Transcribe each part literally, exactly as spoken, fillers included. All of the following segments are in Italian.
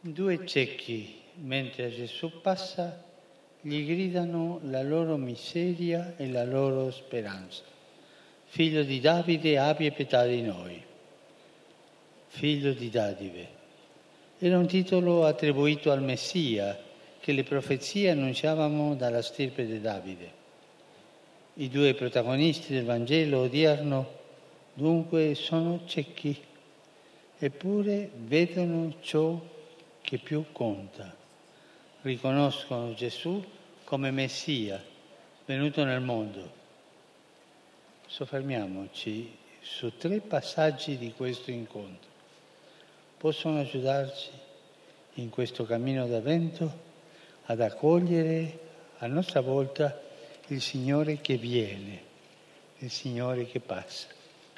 Due ciechi, mentre Gesù passa, gli gridano la loro miseria e la loro speranza. Figlio di Davide, abbi pietà di noi. Figlio di Davide. Era un titolo attribuito al Messia che le profezie annunciavano dalla stirpe di Davide. I due protagonisti del Vangelo odierno dunque sono ciechi, eppure vedono ciò che più conta. Riconoscono Gesù come Messia venuto nel mondo. Soffermiamoci su tre passaggi di questo incontro. Possono aiutarci in questo cammino d'avvento ad accogliere a nostra volta il Signore che viene, il Signore che passa.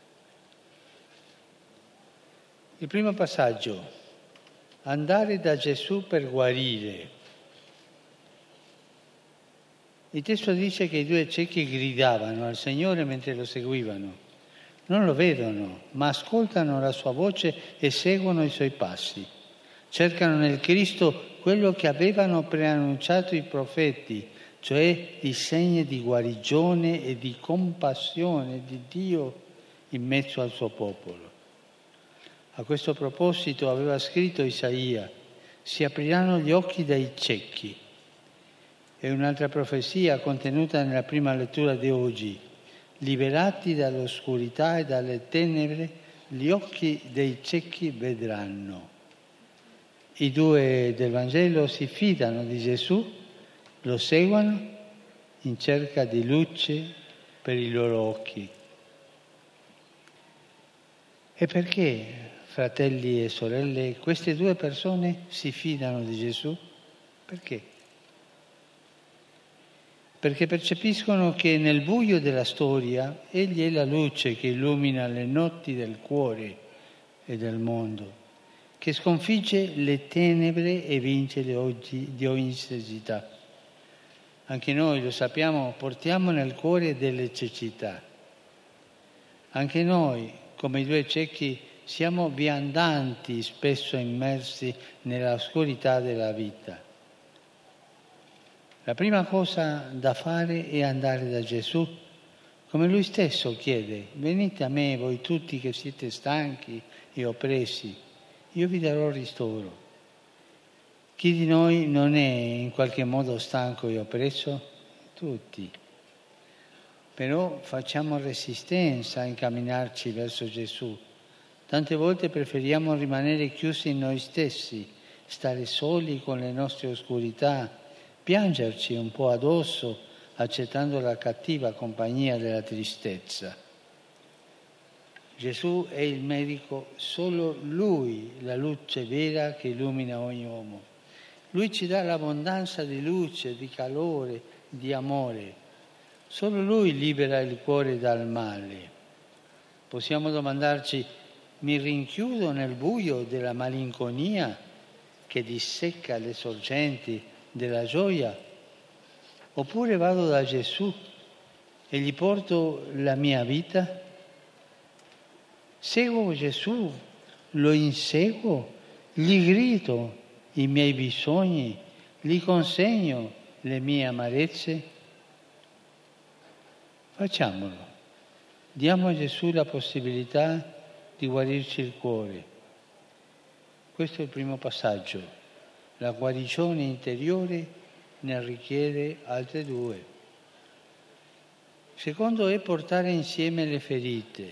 Il primo passaggio: andare da Gesù per guarire. Il testo dice che i due ciechi gridavano al Signore mentre lo seguivano. Non lo vedono, ma ascoltano la sua voce e seguono i suoi passi. Cercano nel Cristo quello che avevano preannunciato i profeti, cioè i segni di guarigione e di compassione di Dio in mezzo al suo popolo. A questo proposito aveva scritto Isaia: si apriranno gli occhi dei ciechi. E un'altra profezia contenuta nella prima lettura di oggi: liberati dall'oscurità e dalle tenebre, gli occhi dei ciechi vedranno. I due del Vangelo si fidano di Gesù, lo seguono in cerca di luce per i loro occhi. E perché, fratelli e sorelle, queste due persone si fidano di Gesù? Perché? Perché percepiscono che nel buio della storia Egli è la luce che illumina le notti del cuore e del mondo, che sconfigge le tenebre e vince le oggi di ogni cecità. Anche noi, lo sappiamo, portiamo nel cuore delle cecità. Anche noi, come i due ciechi, siamo viandanti, spesso immersi nella oscurità della vita. La prima cosa da fare è andare da Gesù, come Lui stesso chiede: venite a me voi tutti che siete stanchi e oppressi, io vi darò ristoro. Chi di noi non è in qualche modo stanco e oppresso? Tutti. Però facciamo resistenza a incamminarci verso Gesù. Tante volte preferiamo rimanere chiusi in noi stessi, stare soli con le nostre oscurità, piangerci un po' addosso, accettando la cattiva compagnia della tristezza. Gesù è il medico, solo Lui la luce vera che illumina ogni uomo. Lui ci dà l'abbondanza di luce, di calore, di amore. Solo Lui libera il cuore dal male. Possiamo domandarci: mi rinchiudo nel buio della malinconia che dissecca le sorgenti della gioia? Oppure vado da Gesù e gli porto la mia vita? Seguo Gesù, lo inseguo, gli grido i miei bisogni, gli consegno le mie amarezze? Facciamolo. Diamo a Gesù la possibilità di guarirci il cuore. Questo è il primo passaggio. La guarigione interiore ne richiede altre due. Secondo è portare insieme le ferite.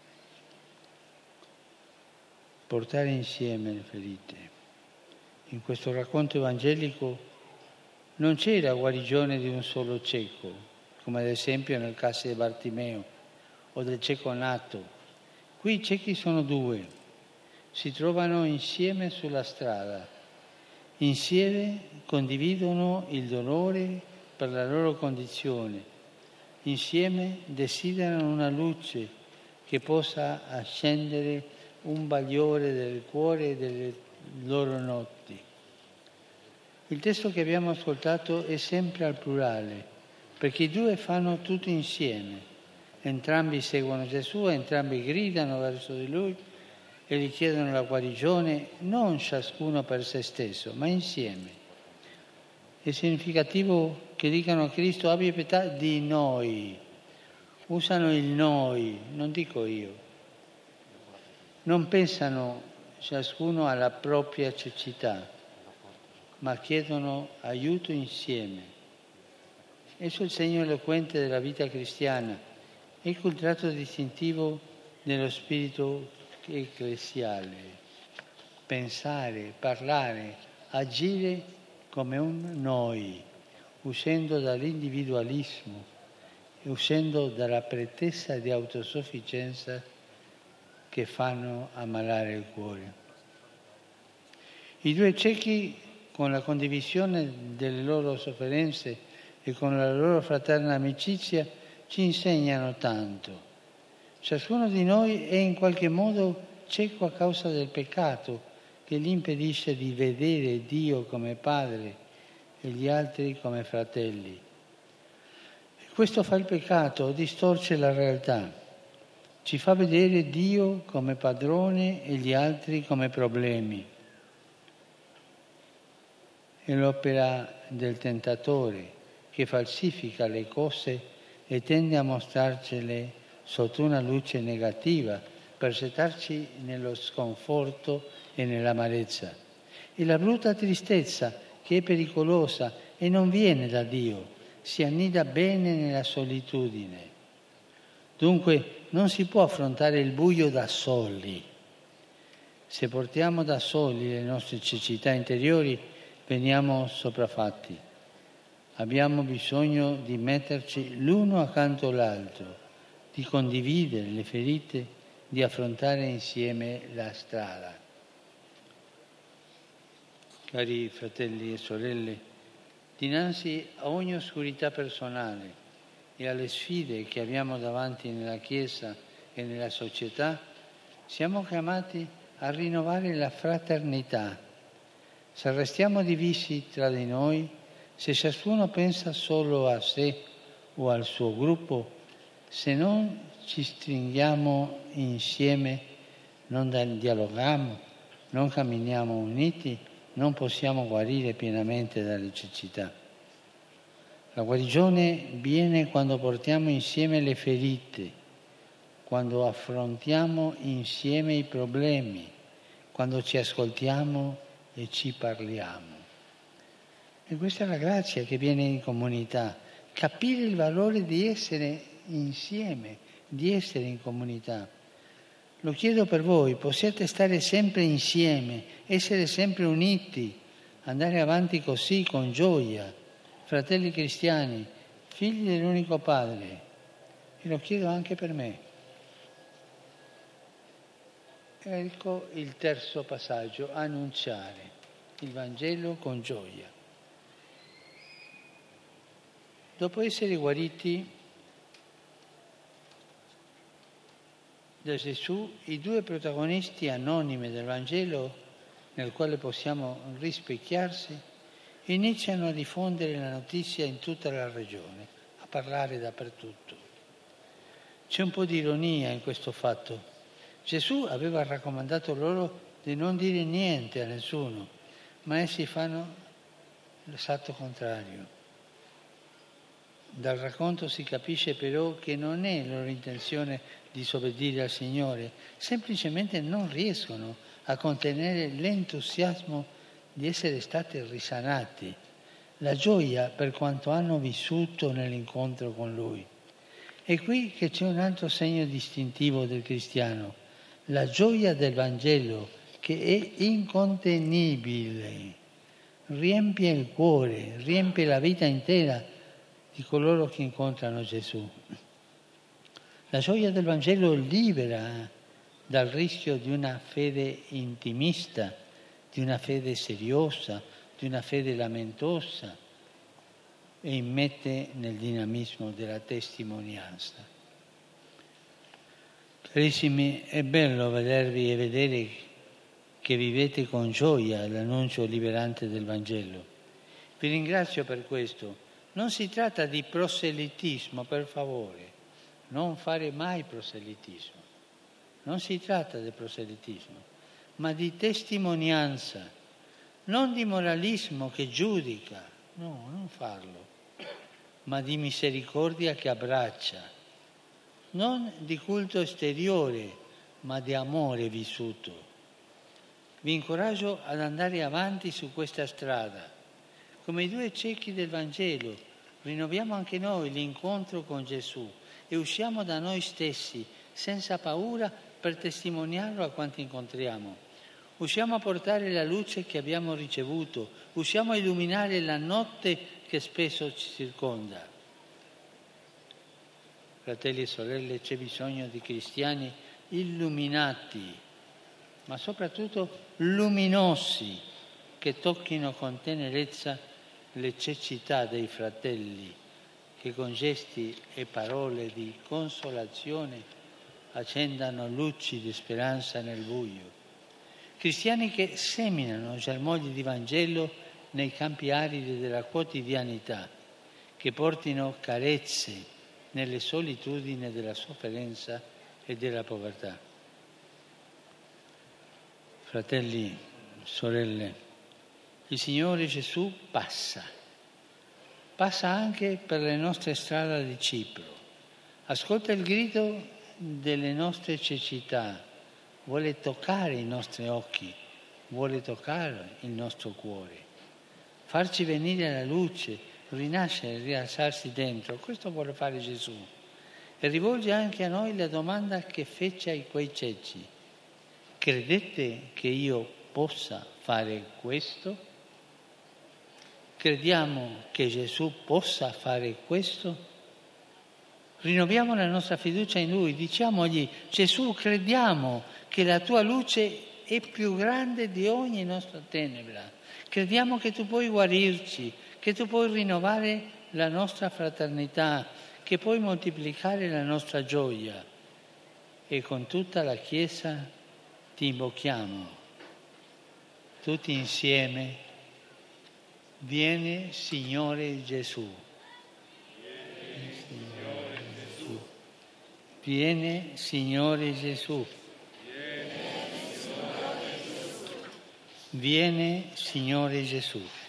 Portare insieme le ferite. In questo racconto evangelico non c'è la guarigione di un solo cieco, come ad esempio nel caso di Bartimeo o del cieco nato. Qui i ciechi sono due, si trovano insieme sulla strada, insieme condividono il dolore per la loro condizione, insieme desiderano una luce che possa accendere un bagliore del cuore e delle loro notti. Il testo che abbiamo ascoltato è sempre al plurale, perché i due fanno tutto insieme. Entrambi seguono Gesù, entrambi gridano verso di Lui e gli chiedono la guarigione non ciascuno per se stesso, ma insieme. È significativo che dicano a Cristo abbi pietà di noi. Usano il noi, non dico io. Non pensano ciascuno alla propria cecità, ma chiedono aiuto insieme. Esso è il segno eloquente della vita cristiana, ecco il tratto distintivo dello spirito ecclesiale. Pensare, parlare, agire come un noi, uscendo dall'individualismo e uscendo dalla pretesa di autosufficienza che fanno ammalare il cuore. I due ciechi, con la condivisione delle loro sofferenze e con la loro fraterna amicizia, ci insegnano tanto. Ciascuno di noi è in qualche modo cieco a causa del peccato che gli impedisce di vedere Dio come Padre e gli altri come fratelli. E questo fa il peccato, distorce la realtà, ci fa vedere Dio come padrone e gli altri come problemi. È l'opera del tentatore che falsifica le cose e tende a mostrarcele sotto una luce negativa per gettarci nello sconforto e nell'amarezza. E la brutta tristezza che è pericolosa e non viene da Dio, si annida bene nella solitudine. Dunque non si può affrontare il buio da soli. Se portiamo da soli le nostre cecità interiori, veniamo sopraffatti. Abbiamo bisogno di metterci l'uno accanto all'altro, di condividere le ferite, di affrontare insieme la strada. Cari fratelli e sorelle, dinanzi a ogni oscurità personale e alle sfide che abbiamo davanti nella Chiesa e nella società, siamo chiamati a rinnovare la fraternità. Se restiamo divisi tra di noi, se ciascuno pensa solo a sé o al suo gruppo, se non ci stringiamo insieme, non dialoghiamo, non camminiamo uniti, non possiamo guarire pienamente dalle cecità. La guarigione viene quando portiamo insieme le ferite, quando affrontiamo insieme i problemi, quando ci ascoltiamo e ci parliamo. E questa è la grazia che viene in comunità, capire il valore di essere insieme, di essere in comunità. Lo chiedo per voi, possiate stare sempre insieme, essere sempre uniti, andare avanti così con gioia, fratelli cristiani, figli dell'unico Padre. E lo chiedo anche per me. Ecco il terzo passaggio, annunciare il Vangelo con gioia. Dopo essere guariti da Gesù, i due protagonisti anonimi del Vangelo, nel quale possiamo rispecchiarsi, iniziano a diffondere la notizia in tutta la regione, a parlare dappertutto. C'è un po' di ironia in questo fatto. Gesù aveva raccomandato loro di non dire niente a nessuno, ma essi fanno l'esatto contrario. Dal racconto si capisce però che non è loro intenzione disobbedire al Signore, semplicemente non riescono a contenere l'entusiasmo di essere stati risanati, la gioia per quanto hanno vissuto nell'incontro con Lui. È qui che c'è un altro segno distintivo del cristiano, la gioia del Vangelo che è incontenibile, riempie il cuore, riempie la vita intera di coloro che incontrano Gesù. La gioia del Vangelo libera dal rischio di una fede intimista, di una fede seriosa, di una fede lamentosa e immette nel dinamismo della testimonianza. Carissimi, è bello vedervi e vedere che vivete con gioia l'annuncio liberante del Vangelo. Vi ringrazio per questo. Non si tratta di proselitismo, per favore, non fare mai proselitismo. Non si tratta di proselitismo, ma di testimonianza, non di moralismo che giudica, no, non farlo, ma di misericordia che abbraccia, non di culto esteriore, ma di amore vissuto. Vi incoraggio ad andare avanti su questa strada. Come i due ciechi del Vangelo, rinnoviamo anche noi l'incontro con Gesù e usciamo da noi stessi, senza paura, per testimoniarlo a quanti incontriamo. Usciamo a portare la luce che abbiamo ricevuto, usciamo a illuminare la notte che spesso ci circonda. Fratelli e sorelle, c'è bisogno di cristiani illuminati, ma soprattutto luminosi, che tocchino con tenerezza le cecità dei fratelli, che con gesti e parole di consolazione accendano luci di speranza nel buio. Cristiani che seminano germogli di Vangelo nei campi aridi della quotidianità, che portino carezze nelle solitudini della sofferenza e della povertà. Fratelli, sorelle, il Signore Gesù passa, passa anche per le nostre strade di Cipro, ascolta il grido delle nostre cecità, vuole toccare i nostri occhi, vuole toccare il nostro cuore, farci venire alla luce, rinascere, rialzarsi dentro. Questo vuole fare Gesù e rivolge anche a noi la domanda che fece ai quei ciechi: credete che io possa fare questo? Crediamo che Gesù possa fare questo? Rinnoviamo la nostra fiducia in Lui, diciamogli: Gesù, crediamo che la tua luce è più grande di ogni nostra tenebra, crediamo che tu puoi guarirci, che tu puoi rinnovare la nostra fraternità, che puoi moltiplicare la nostra gioia. E con tutta la Chiesa ti invochiamo, tutti insieme: vieni Signore Gesù. Vieni Signore Gesù. Vieni Signore Gesù.